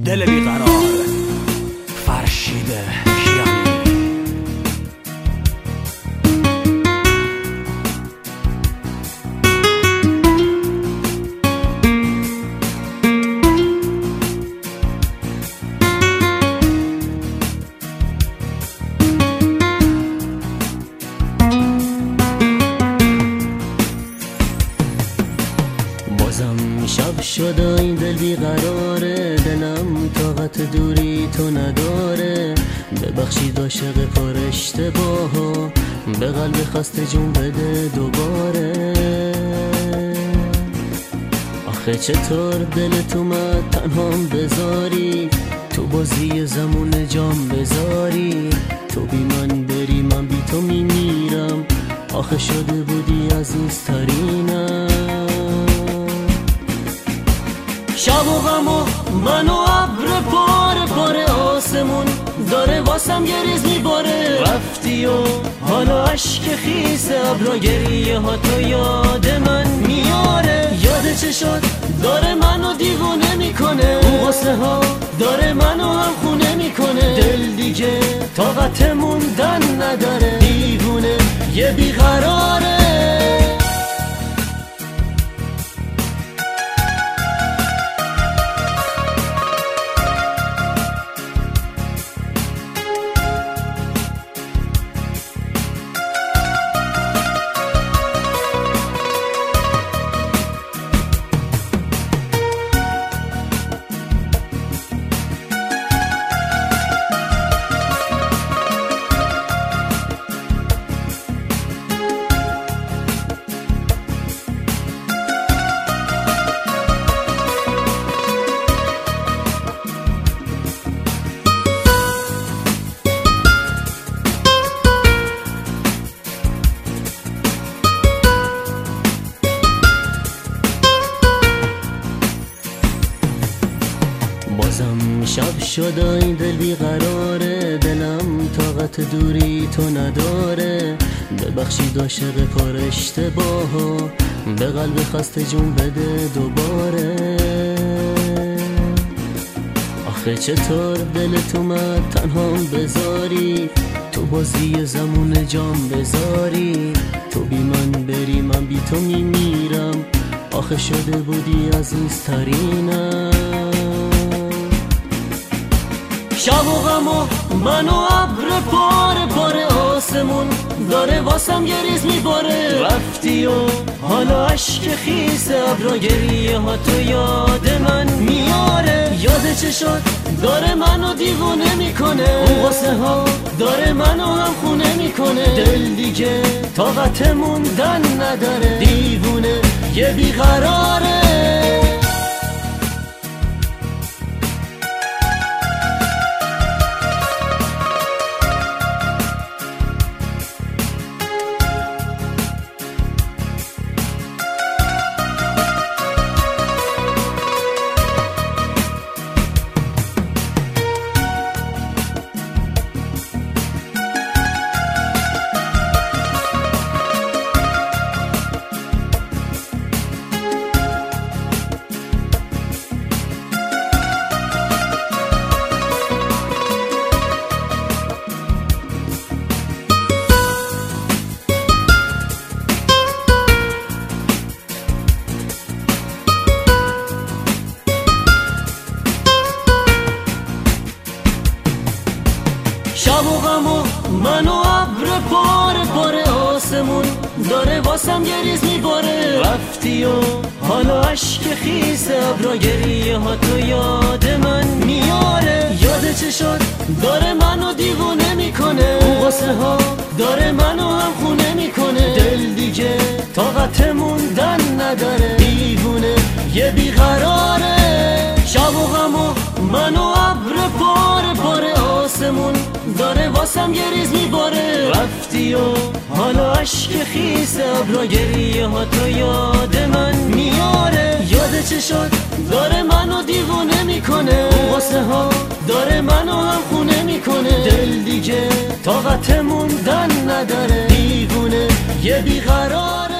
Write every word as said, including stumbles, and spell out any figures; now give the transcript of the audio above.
دل بیقرار فرشیده کیانی. بازم شب شده این دل بیقراره، دلم طاقت دوری تو نداره. ببخشید عاشق پر اشتباها، به قلب خسته جون بده دوباره. آخه چطور دلت اومد تنهام بذاری، تو بازی زمون جام بذاری. تو بی من بری من بی تو میمیرم، آخه شده بودی عزیزترینم. شب و غم و من و ابر پاره پاره آسمون داره واسم گریز میباره. رفتی و حالا عشق خیس ابرا گریه ها تو یاد من میاره. یاد چه شد داره منو دیوونه میکنه، اون غصه ها داره منو هم خونه میکنه. دل دیگه طاقت موندن نداره، دیوونه یه بیقراره. بازم شب شده این دل بیقراره، دلم طاقت دوری تو نداره. ببخشید عاشق پر اشتباها، به قلب خسته جون بده دوباره. آخه چطور دلت اومد تنهام بذاری، تو بازی زمون جام بذاری. تو بی من بری من بی تو میمیرم، آخه شده بودی عزیزترینم. شب و غم و من و ابر پاره پاره آسمون داره واسم گریز میباره. رفتی و حالا عشق خیس ابرا گریه ها تو یاد من میاره. یاد چه شد داره منو دیوونه میکنه، اون غصه ها داره منو هم خونه میکنه. دل دیگه طاقت موندن نداره، دیوونه یه بیقراره. شب و غم و من و ابر پاره پاره آسمون داره واسم گریز میباره. رفتی و حالا عشق خیس ابرا گریه ها تو یاد من میاره. یاد چه شد داره منو دیوونه میکنه، اون غصه ها داره منو هم خونه میکنه. دل دیگه طاقت موندن نداره، دیوونه یه بیقراره. شب و غم و من و ابر پاره پاره آسمون داره واسم گریز میباره. رفتی و حالا عشق خیس ابرا گریه ها تو یاد من میاره. یاد چه شد داره منو دیوونه میکنه، اون غصه ها داره منو هم خونه میکنه. دل دیگه طاقت موندن نداره، دیوونه یه بیقراره.